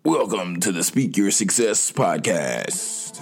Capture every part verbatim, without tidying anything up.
Welcome to the Speak Your Success podcast.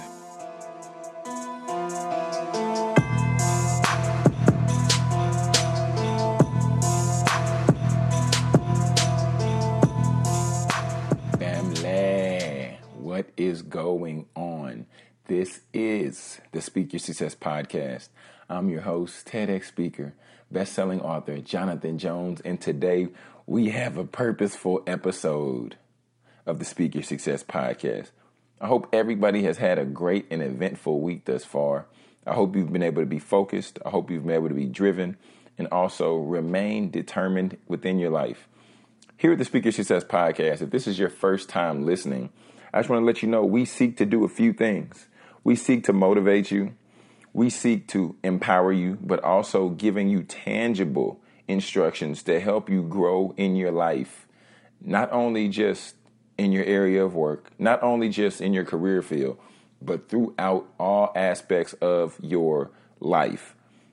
Family, what is going on? This is the Speak Your Success podcast. I'm your host, TEDx speaker, best-selling author Jonathan Jones, and today we have a purposeful episode of the Speak Your Success podcast. I hope everybody has had a great and eventful week thus far. I hope you've been able to be focused. I hope you've been able to be driven and also remain determined within your life. Here at the Speak Your Success podcast, if this is your first time listening, I just want to let you know we seek to do a few things. We seek to motivate you. We seek to empower you, but also giving you tangible instructions to help you grow in your life, not only just in your area of work, not only just in your career field, but throughout all aspects of your life.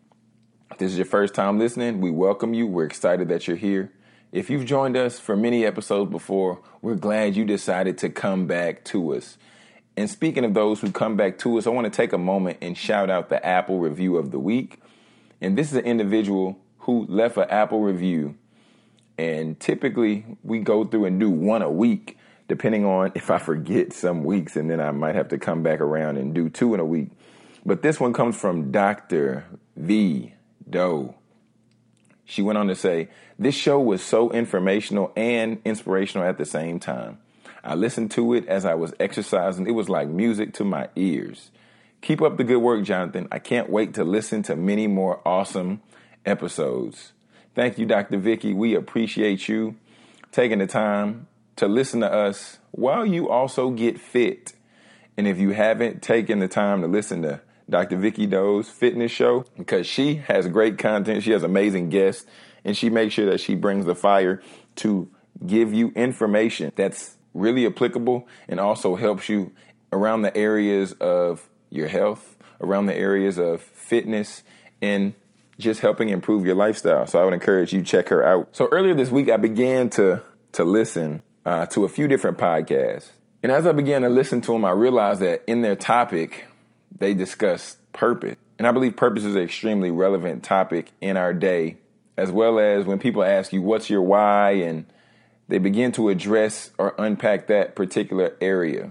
If this is your first time listening, we welcome you. We're excited that you're here. If you've joined us for many episodes before, we're glad you decided to come back to us. And speaking of those who come back to us, I want to take a moment and shout out the Apple review of the week. And this is an individual who left an Apple review. And typically we go through and do one a week, depending on if I forget some weeks, and then I might have to come back around and do two in a week. But this one comes from Doctor V. Doe. She went on to say, "This show was so informational and inspirational at the same time. I listened to it as I was exercising. It was like music to my ears. Keep up the good work, Jonathan. I can't wait to listen to many more awesome episodes." Thank you, Doctor Vicky. We appreciate you taking the time to listen to us while you also get fit. And if you haven't taken the time to listen to Doctor Vicky Doe's fitness show, because she has great content, she has amazing guests, and she makes sure that she brings the fire to give you information that's really applicable and also helps you around the areas of your health, around the areas of fitness, and just helping improve your lifestyle. So I would encourage you to check her out. So earlier this week, I began to to listen Uh, to a few different podcasts. And as I began to listen to them, I realized that in their topic, they discuss purpose. And I believe purpose is an extremely relevant topic in our day, as well as when people ask you, what's your why? And they begin to address or unpack that particular area.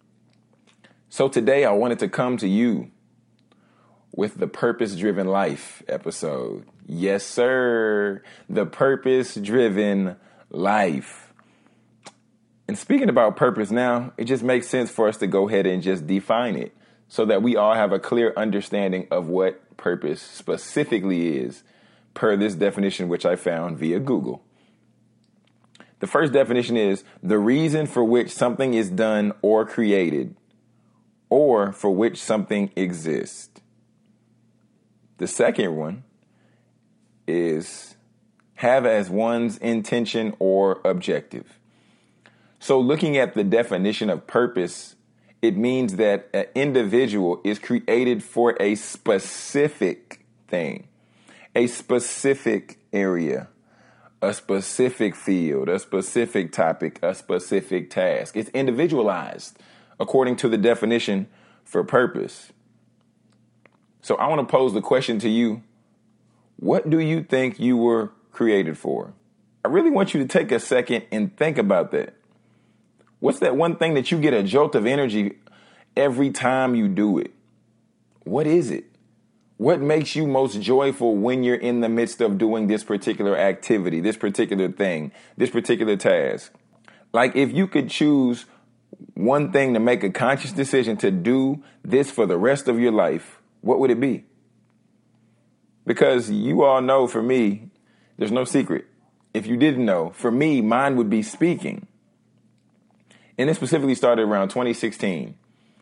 So today I wanted to come to you with the Purpose-Driven Life episode. Yes, sir. The Purpose-Driven Life. And speaking about purpose now, it just makes sense for us to go ahead and just define it so that we all have a clear understanding of what purpose specifically is per this definition, which I found via Google. The first definition is the reason for which something is done or created, or for which something exists. The second one is have as one's intention or objective. So looking at the definition of purpose, it means that an individual is created for a specific thing, a specific area, a specific field, a specific topic, a specific task. It's individualized according to the definition for purpose. So I want to pose the question to you. What do you think you were created for? I really want you to take a second and think about that. What's that one thing that you get a jolt of energy every time you do it? What is it? What makes you most joyful when you're in the midst of doing this particular activity, this particular thing, this particular task? Like if you could choose one thing to make a conscious decision to do this for the rest of your life, what would it be? Because you all know, for me, there's no secret. If you didn't know, for me, mine would be speaking. And it specifically started around twenty sixteen,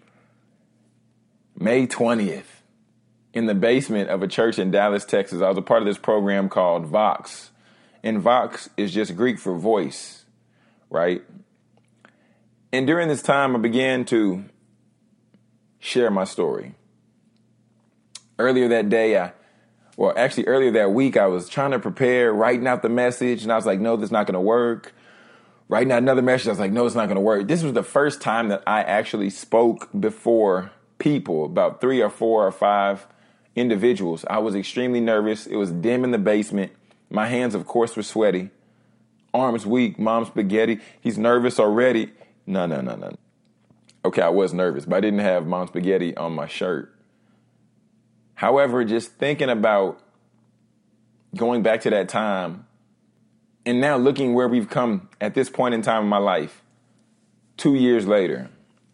May twentieth, in the basement of a church in Dallas, Texas. I was a part of this program called Vox. And Vox is just Greek for voice, right? And during this time, I began to share my story. Earlier that day, I, well, actually earlier that week, I was trying to prepare, writing out the message. And I was like, no, this is not going to work. writing out another message. I was like, no, it's not going to work. This was the first time that I actually spoke before people, about three or four or five individuals. I was extremely nervous. It was dim in the basement. My hands, of course, were sweaty. Arms weak. Mom spaghetti. He's nervous already. No, no, no, no. Okay, I was nervous, but I didn't have Mom spaghetti on my shirt. However, just thinking about going back to that time and now looking where we've come at this point in time in my life, two years later,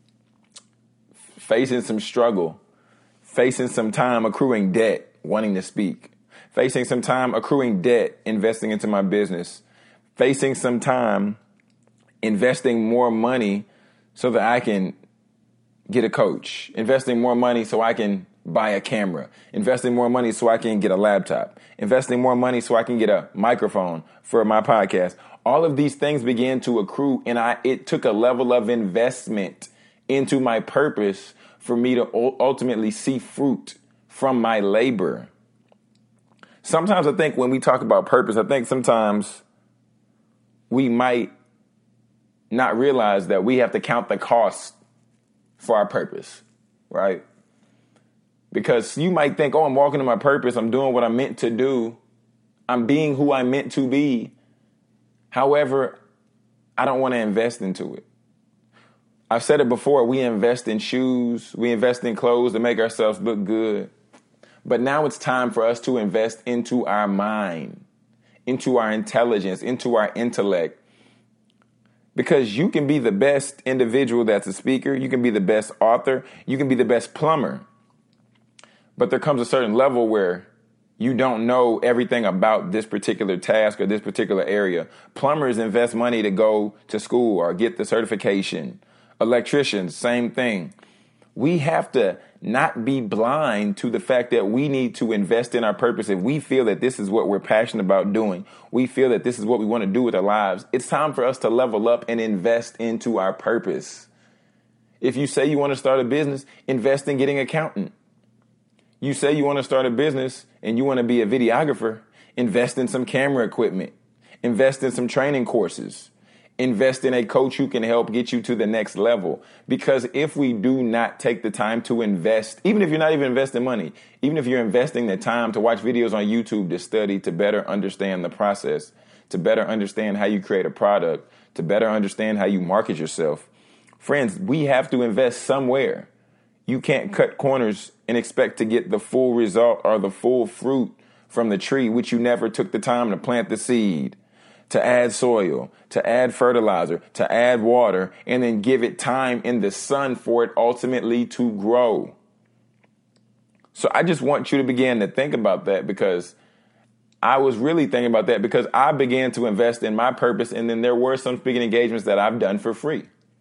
facing some struggle, facing some time accruing debt, wanting to speak, facing some time accruing debt, investing into my business, facing some time investing more money so that I can get a coach, investing more money so I can buy a camera, investing more money so I can get a laptop, investing more money so I can get a microphone for my podcast. All of these things began to accrue, and I it took a level of investment into my purpose for me to ultimately see fruit from my labor. Sometimes I think when we talk about purpose, I think sometimes we might not realize that we have to count the cost for our purpose, right? Because you might think, oh, I'm walking in my purpose. I'm doing what I'm meant to do. I'm being who I'm meant to be. However, I don't want to invest into it. I've said it before. We invest in shoes. We invest in clothes to make ourselves look good. But now it's time for us to invest into our mind, into our intelligence, into our intellect. Because you can be the best individual that's a speaker. You can be the best author. You can be the best plumber. But there comes a certain level where you don't know everything about this particular task or this particular area. Plumbers invest money to go to school or get the certification. Electricians, same thing. We have to not be blind to the fact that we need to invest in our purpose. If we feel that this is what we're passionate about doing, we feel that this is what we want to do with our lives, it's time for us to level up and invest into our purpose. If you say you want to start a business, invest in getting an accountant. You say you want to start a business and you want to be a videographer, invest in some camera equipment, invest in some training courses, invest in a coach who can help get you to the next level. Because if we do not take the time to invest, even if you're not even investing money, even if you're investing the time to watch videos on YouTube, to study, to better understand the process, to better understand how you create a product, to better understand how you market yourself, friends, we have to invest somewhere. You can't cut corners and expect to get the full result or the full fruit from the tree, which you never took the time to plant the seed, to add soil, to add fertilizer, to add water, and then give it time in the sun for it ultimately to grow. So I just want you to begin to think about that, because I was really thinking about that because I began to invest in my purpose, and then there were some speaking engagements that I've done for free.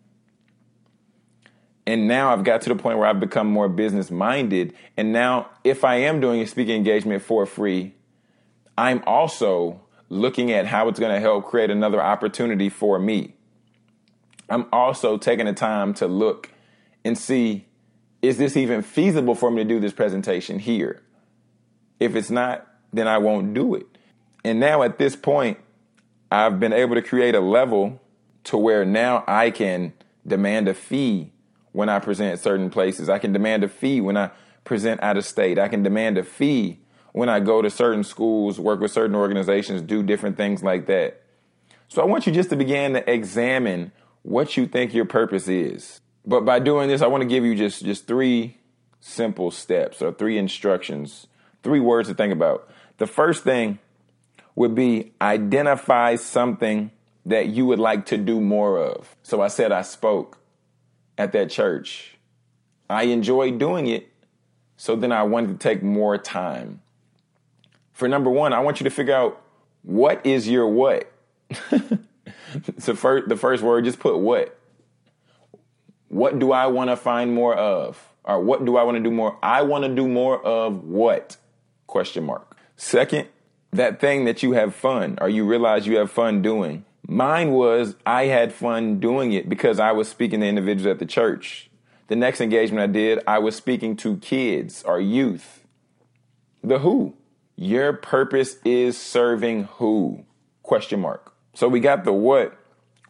And now I've got to the point where I've become more business minded. And now if I am doing a speaking engagement for free, I'm also looking at how it's going to help create another opportunity for me. I'm also taking the time to look and see, is this even feasible for me to do this presentation here? If it's not, then I won't do it. And now at this point, I've been able to create a level to where now I can demand a fee when I present certain places. I can demand a fee when I present out of state. I can demand a fee when I go to certain schools, work with certain organizations, do different things like that. So I want you just to begin to examine what you think your purpose is. But by doing this, I want to give you just, just three simple steps or three instructions, three words to think about. The first thing would be identify something that you would like to do more of. So I said I spoke at that church. I enjoyed doing it, so then I wanted to take more time. For number one, I want you to figure out, what is your what? So first, the first word, just put what. What do I want to find more of? Or what do I want to do more? I want to do more of what? Question mark. Second, that thing that you have fun or you realize you have fun doing. Mine was I had fun doing it because I was speaking to individuals at the church. The next engagement I did, I was speaking to kids or youth. The who. Your purpose is serving who? Question mark. So we got the what.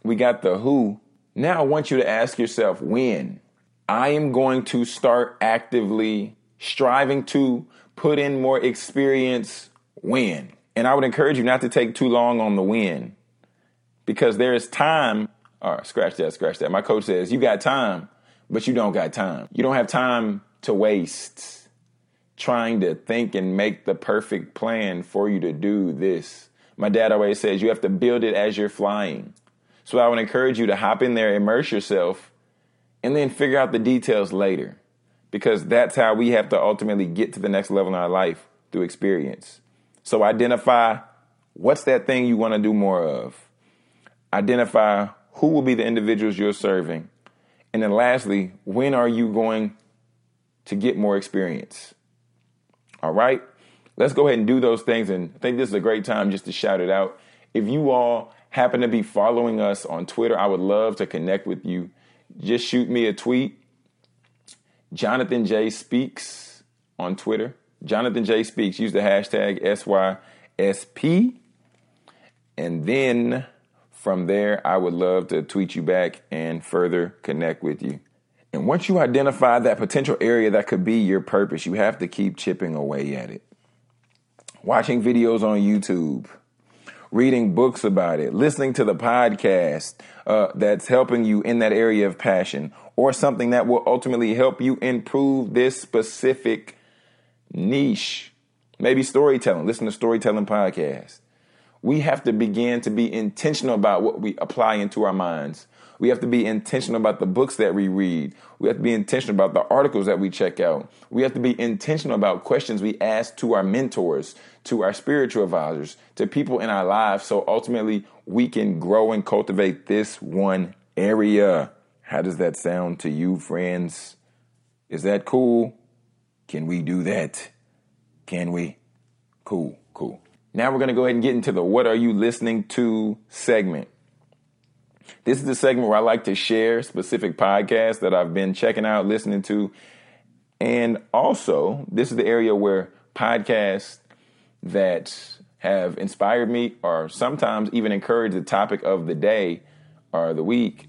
We got the who. Now I want you to ask yourself when. I am going to start actively striving to put in more experience when. And I would encourage you not to take too long on the when, because there is time. All right, scratch that, scratch that. My coach says you got time, but you don't got time. You don't have time to waste trying to think and make the perfect plan for you to do this. My dad always says you have to build it as you're flying. So I would encourage you to hop in there, immerse yourself, and then figure out the details later, because that's how we have to ultimately get to the next level in our life, through experience. So identify what's that thing you want to do more of. Identify who will be the individuals you're serving. And then lastly, when are you going to get more experience? All right, let's go ahead and do those things. And I think this is a great time just to shout it out. If you all happen to be following us on Twitter, I would love to connect with you. Just shoot me a tweet. Jonathan J Speaks on Twitter. Jonathan J Speaks. Use the hashtag S Y S P. And then from there, I would love to tweet you back and further connect with you. And once you identify that potential area that could be your purpose, you have to keep chipping away at it. Watching videos on YouTube, reading books about it, listening to the podcast uh, that's helping you in that area of passion, or something that will ultimately help you improve this specific niche. Maybe storytelling. Listen to storytelling podcasts. We have to begin to be intentional about what we apply into our minds. We have to be intentional about the books that we read. We have to be intentional about the articles that we check out. We have to be intentional about questions we ask to our mentors, to our spiritual advisors, to people in our lives, so ultimately we can grow and cultivate this one area. How does that sound to you, friends? Is that cool? Can we do that? Can we? Cool, cool. Now we're going to go ahead and get into the What Are You Listening To segment. This is the segment where I like to share specific podcasts that I've been checking out, listening to. And also, this is the area where podcasts that have inspired me, or sometimes even encouraged the topic of the day or the week.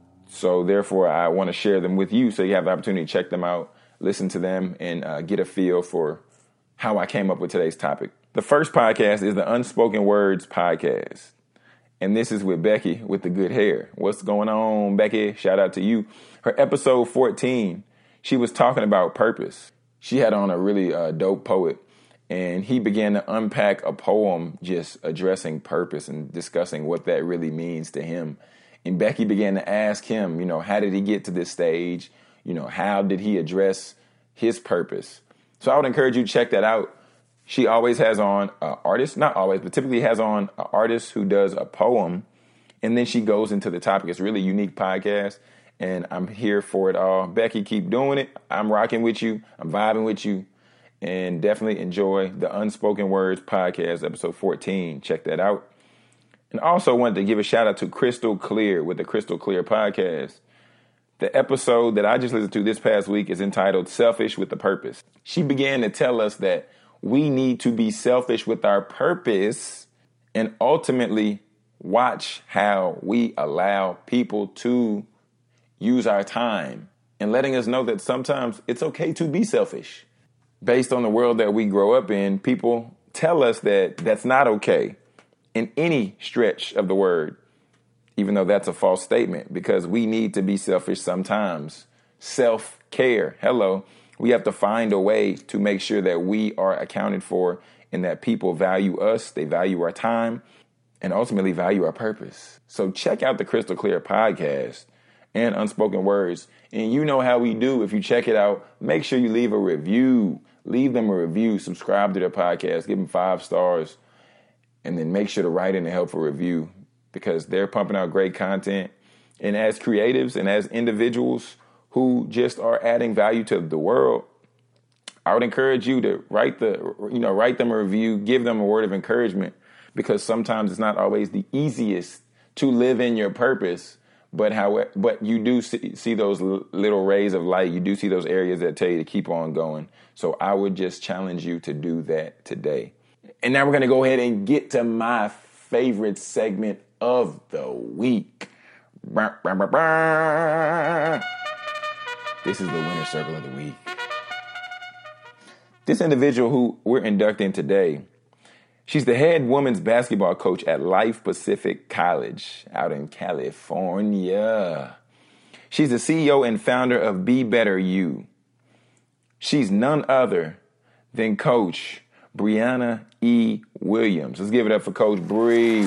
So therefore, I want to share them with you so you have the opportunity to check them out, listen to them, and uh, get a feel for how I came up with today's topic. The first podcast is the Unspoken Words podcast. And this is with Becky with the good hair. What's going on, Becky? Shout out to you. Her episode fourteen, she was talking about purpose. She had on a really uh, dope poet, and he began to unpack a poem just addressing purpose and discussing what that really means to him. And Becky began to ask him, you know, how did he get to this stage? You know, how did he address his purpose? So I would encourage you to check that out. She always has on an artist, not always, but typically has on an artist who does a poem, and then she goes into the topic. It's a really unique podcast, and I'm here for it all. Becky, keep doing it. I'm rocking with you. I'm vibing with you, and definitely enjoy the Unspoken Words podcast, episode fourteen. Check that out. And also wanted to give a shout out to Crystal Clear with the Crystal Clear podcast. The episode that I just listened to this past week is entitled Selfish with a Purpose. She began to tell us that we need to be selfish with our purpose and ultimately watch how we allow people to use our time, and letting us know that sometimes it's okay to be selfish. Based on the world that we grow up in, people tell us that that's not okay in any stretch of the word, even though that's a false statement, because we need to be selfish sometimes. Self-care. Hello. We have to find a way to make sure that we are accounted for and that people value us, they value our time, and ultimately value our purpose. So check out the Crystal Clear podcast and Unspoken Words. And you know how we do. If you check it out, make sure you leave a review. Leave them a review. Subscribe to their podcast. Give them five stars. And then make sure to write in a helpful review, because they're pumping out great content. And as creatives and as individuals who just are adding value to the world, I would encourage you to write the, you know, write them a review, give them a word of encouragement, because sometimes it's not always the easiest to live in your purpose, but how, but you do see, see those little rays of light. You do see those areas that tell you to keep on going. So I would just challenge you to do that today. And now we're going to go ahead and get to my favorite segment of the week. This is the winner circle of the week. This individual who we're inducting today, she's the head women's basketball coach at Life Pacific College out in California. She's the C E O and founder of Be Better You. She's none other than Coach Brianna E. Williams. Let's give it up for Coach Bree.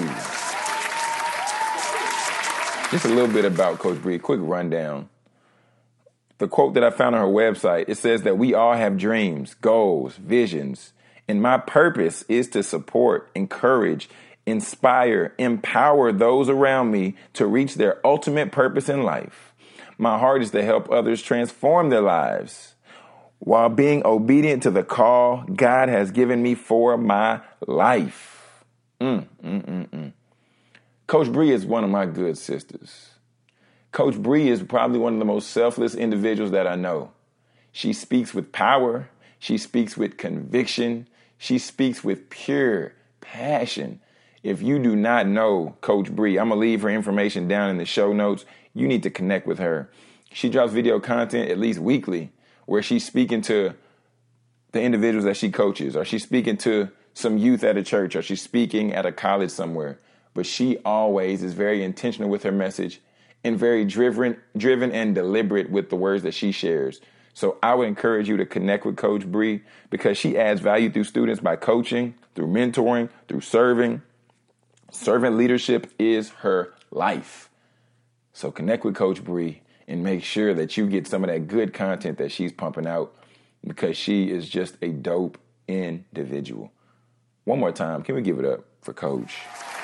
Just a little bit about Coach Bree, a quick rundown. The quote that I found on her website, it says that we all have dreams, goals, visions, and my purpose is to support, encourage, inspire, empower those around me to reach their ultimate purpose in life. My heart is to help others transform their lives while being obedient to the call God has given me for my life. Mm, mm, mm, mm. Coach Bree is one of my good sisters. Coach Bree is probably one of the most selfless individuals that I know. She speaks with power. She speaks with conviction. She speaks with pure passion. If you do not know Coach Bree, I'm going to leave her information down in the show notes. You need to connect with her. She drops video content at least weekly where she's speaking to the individuals that she coaches, or she's speaking to some youth at a church, or she's speaking at a college somewhere. But she always is very intentional with her message and very driven, driven and deliberate with the words that she shares. So I would encourage you to connect with Coach Bree because she adds value through students by coaching, through mentoring, through serving. Servant leadership is her life. So connect with Coach Bree and make sure that you get some of that good content that she's pumping out because she is just a dope individual. One more time, can we give it up for Coach?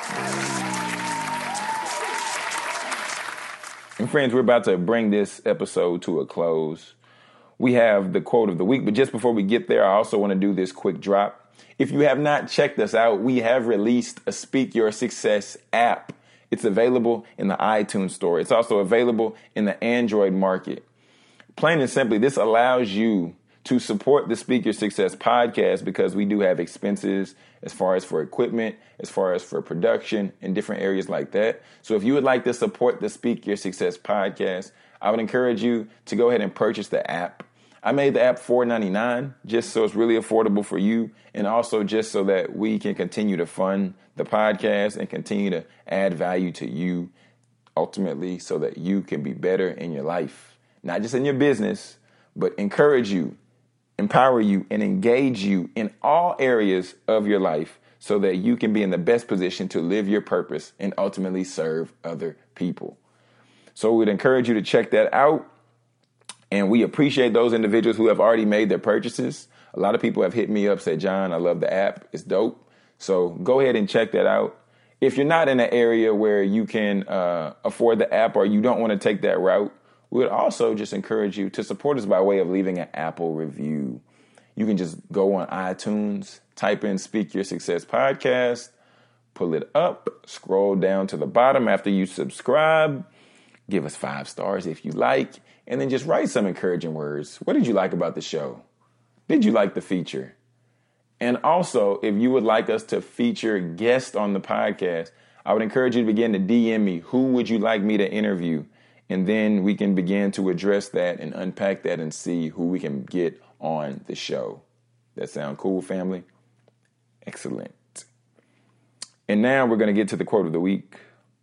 And friends, we're about to bring this episode to a close. We have the quote of the week, but just before we get there, I also want to do this quick drop. If you have not checked us out, we have released a Speak Your Success app. It's available in the iTunes store. It's also available in the Android market. Plain and simply, this allows you to support the Speak Your Success podcast because we do have expenses as far as for equipment, as far as for production and different areas like that. So if you would like to support the Speak Your Success podcast, I would encourage you to go ahead and purchase the app. I made the app four ninety-nine just so it's really affordable for you and also just so that we can continue to fund the podcast and continue to add value to you ultimately so that you can be better in your life, not just in your business, but encourage you, empower you, and engage you in all areas of your life so that you can be in the best position to live your purpose and ultimately serve other people. So we'd encourage you to check that out. And we appreciate those individuals who have already made their purchases. A lot of people have hit me up, said, John, I love the app. It's dope. So go ahead and check that out. If you're not in an area where you can uh, afford the app or you don't want to take that route, we would also just encourage you to support us by way of leaving an Apple review. You can just go on iTunes, type in Speak Your Success Podcast, pull it up, scroll down to the bottom after you subscribe, give us five stars if you like, and then just write some encouraging words. What did you like about the show? Did you like the feature? And also, if you would like us to feature guests on the podcast, I would encourage you to begin to D M me. Who would you like me to interview? And then we can begin to address that and unpack that and see who we can get on the show. That sound cool, family? Excellent. And now we're going to get to the quote of the week.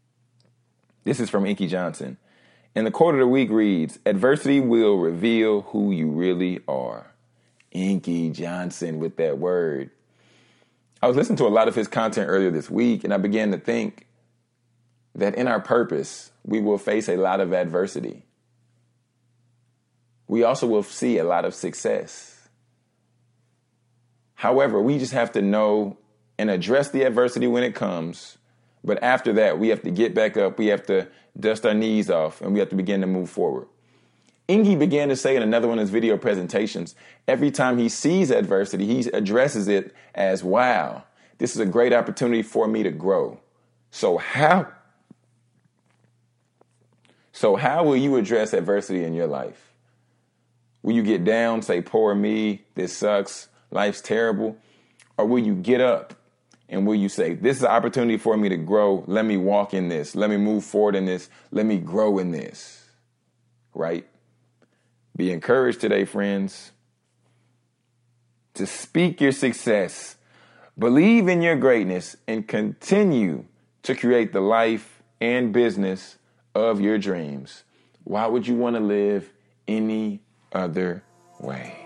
This is from Inky Johnson. And the quote of the week reads, adversity will reveal who you really are. Inky Johnson with that word. I was listening to a lot of his content earlier this week, and I began to think that in our purpose, we will face a lot of adversity. We also will see a lot of success. However, we just have to know and address the adversity when it comes. But after that, we have to get back up. We have to dust our knees off, and we have to begin to move forward. Inky began to say in another one of his video presentations, every time he sees adversity, he addresses it as, wow, this is a great opportunity for me to grow. So how, so how will you address adversity in your life? Will you get down, say, poor me, this sucks, life's terrible? Or will you get up And will you say, this is an opportunity for me to grow. Let me walk in this. Let me move forward in this. Let me grow in this. Right? Be encouraged today, friends, to speak your success, believe in your greatness, and continue to create the life and business of your dreams. Why would you want to live any other way?